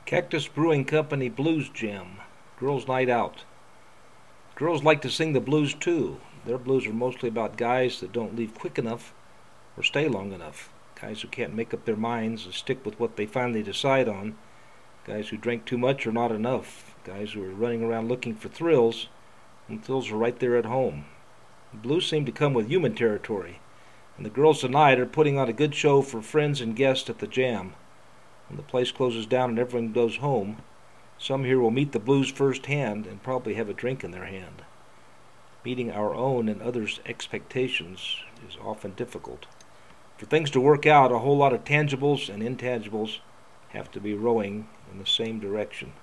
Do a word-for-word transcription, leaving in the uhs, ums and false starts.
Cactus Brewing Company Blues Jam. Girls' Night Out. Girls like to sing the blues too. Their blues are mostly about guys that don't leave quick enough or stay long enough. Guys who can't make up their minds and stick with what they finally decide on. Guys who drink too much or not enough. Guys who are running around looking for thrills when thrills are right there at home. The blues seem to come with human territory, and the girls tonight are putting on a good show for friends and guests at the jam. When the place closes down and everyone goes home, some here will meet the blues firsthand and probably have a drink in their hand. Meeting our own and others' expectations is often difficult. For things to work out, a whole lot of tangibles and intangibles have to be rowing in the same direction.